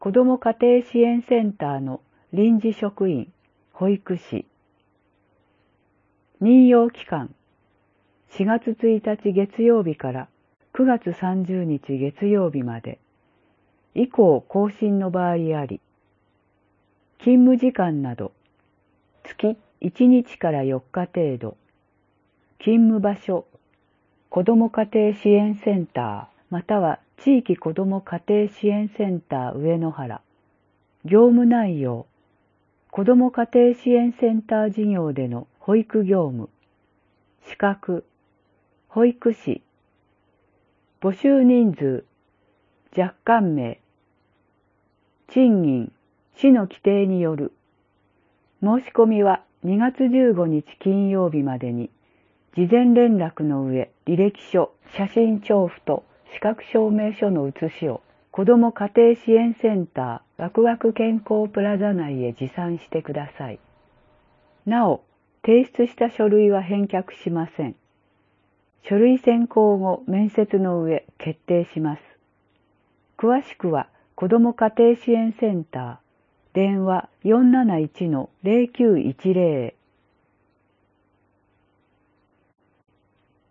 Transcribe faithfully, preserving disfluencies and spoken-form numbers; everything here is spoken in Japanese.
子ども家庭支援センターの臨時職員、保育士。任用期間、しがつついたち月曜日からくがつさんじゅうにち月曜日まで、以降更新の場合あり、勤務時間など、月いちにちからよっか程度、勤務場所、子ども家庭支援センター、または地域子ども家庭支援センター上野原、業務内容、子ども家庭支援センター事業での保育業務、資格、保育士、募集人数、若干名、賃金、市の規定による。申し込みはにがつじゅうごにち金曜日までに、事前連絡の上、履歴書、写真調付と資格証明書の写しを、子ども家庭支援センターワクワク健康プラザ内へ持参してください。なお、提出した書類は返却しません。書類選考後、面接の上、決定します。詳しくは、子ども家庭支援センター、電話 よんなないちのゼロきゅういちゼロ